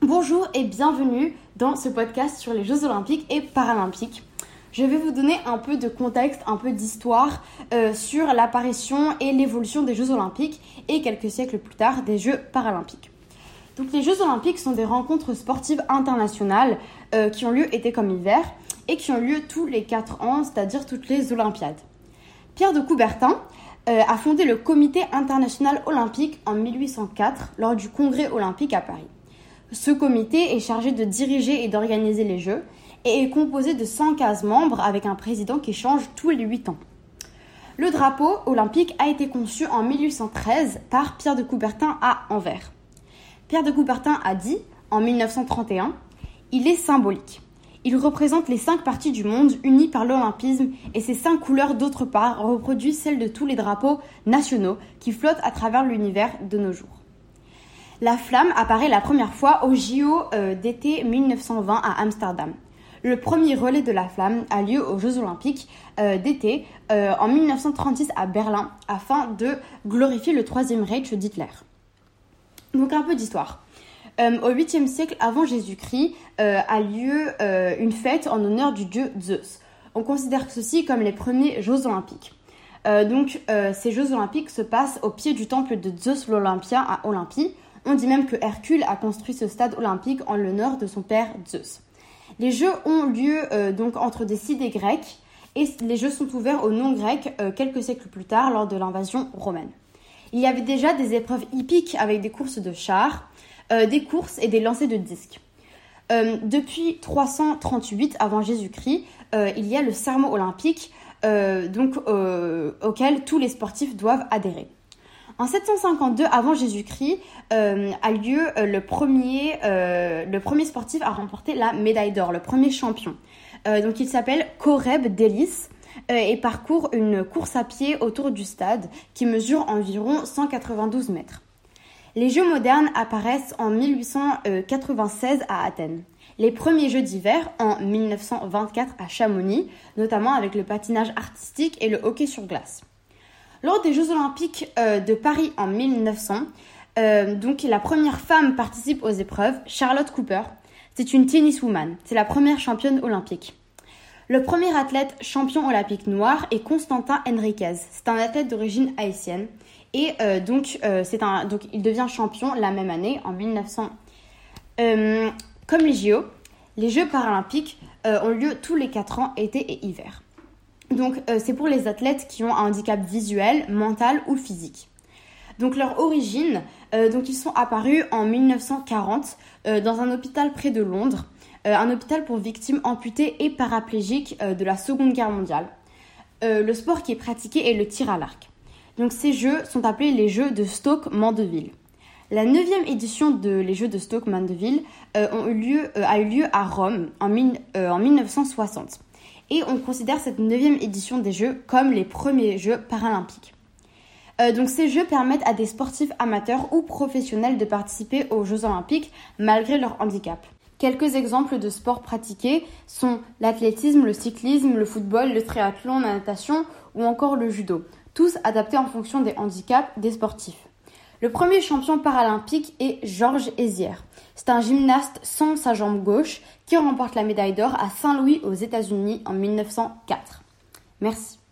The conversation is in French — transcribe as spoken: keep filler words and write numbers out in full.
Bonjour et bienvenue dans ce podcast sur les Jeux Olympiques et Paralympiques. Je vais vous donner un peu de contexte, un peu d'histoire euh, sur l'apparition et l'évolution des Jeux Olympiques et quelques siècles plus tard des Jeux Paralympiques. Donc les Jeux Olympiques sont des rencontres sportives internationales euh, qui ont lieu été comme hiver et qui ont lieu tous les quatre ans, c'est-à-dire toutes les Olympiades. Pierre de Coubertin euh, a fondé le Comité international olympique en mille huit cent quatre lors du Congrès olympique à Paris. Ce comité est chargé de diriger et d'organiser les Jeux et est composé de cent quinze membres avec un président qui change tous les huit ans. Le drapeau olympique a été conçu en mille huit cent treize par Pierre de Coubertin à Anvers. Pierre de Coubertin a dit, en mille neuf cent trente et un, « Il est symbolique. Il représente les cinq parties du monde unies par l'olympisme et ces cinq couleurs d'autre part reproduisent celles de tous les drapeaux nationaux qui flottent à travers l'univers de nos jours. » La flamme apparaît la première fois au J O euh, d'été mille neuf cent vingt à Amsterdam. Le premier relais de la flamme a lieu aux Jeux Olympiques euh, d'été euh, en mille neuf cent trente-six à Berlin afin de glorifier le Troisième Reich d'Hitler. Donc un peu d'histoire. Euh, au huitième siècle avant Jésus-Christ euh, a lieu euh, une fête en honneur du dieu Zeus. On considère ceci comme les premiers Jeux Olympiques. Euh, donc euh, ces Jeux Olympiques se passent au pied du temple de Zeus l'Olympien à Olympie. On dit même que Hercule a construit ce stade olympique en l'honneur de son père Zeus. Les Jeux ont lieu euh, donc entre des cités grecques et les Jeux sont ouverts aux non-grecs euh, quelques siècles plus tard lors de l'invasion romaine. Il y avait déjà des épreuves hippiques avec des courses de chars, euh, des courses et des lancers de disques. Euh, depuis trois cent trente-huit avant Jésus-Christ, euh, il y a le serment olympique euh, donc, euh, auquel tous les sportifs doivent adhérer. En sept cent cinquante-deux avant Jésus-Christ euh, a lieu euh, le, premier, euh, le premier sportif à remporter la médaille d'or, le premier champion. Euh, donc il s'appelle Coreb Delis euh, et parcourt une course à pied autour du stade qui mesure environ cent quatre-vingt-douze mètres. Les Jeux modernes apparaissent en mille huit cent quatre-vingt-seize à Athènes. Les premiers Jeux d'hiver en mille neuf cent vingt-quatre à Chamonix, notamment avec le patinage artistique et le hockey sur glace. Lors des Jeux Olympiques euh, de Paris en mille neuf cents, euh, donc la première femme participe aux épreuves, Charlotte Cooper. C'est une tenniswoman, c'est la première championne olympique. Le premier athlète champion olympique noir est Constantin Henriquez. C'est un athlète d'origine haïtienne et euh, donc, euh, c'est un, donc il devient champion la même année, en mille neuf cents. Euh, comme les J O, les Jeux paralympiques euh, ont lieu tous les quatre ans, été et hiver. Donc, euh, c'est pour les athlètes qui ont un handicap visuel, mental ou physique. Donc, leur origine, euh, donc ils sont apparus en mille neuf cent quarante euh, dans un hôpital près de Londres, euh, un hôpital pour victimes amputées et paraplégiques euh, de la Seconde Guerre mondiale. Euh, le sport qui est pratiqué est le tir à l'arc. Donc, ces jeux sont appelés les Jeux de Stoke-Mandeville. La neuvième édition de les Jeux de Stoke-Mandeville euh, ont eu lieu, euh, a eu lieu à Rome en, mille, euh, en mille neuf cent soixante. Et on considère cette neuvième édition des Jeux comme les premiers Jeux paralympiques. Euh, donc ces Jeux permettent à des sportifs amateurs ou professionnels de participer aux Jeux olympiques malgré leur handicap. Quelques exemples de sports pratiqués sont l'athlétisme, le cyclisme, le football, le triathlon, la natation ou encore le judo, tous adaptés en fonction des handicaps des sportifs. Le premier champion paralympique est Georges Hézières. C'est un gymnaste sans sa jambe gauche qui remporte la médaille d'or à Saint-Louis aux États-Unis en mille neuf cent quatre. Merci.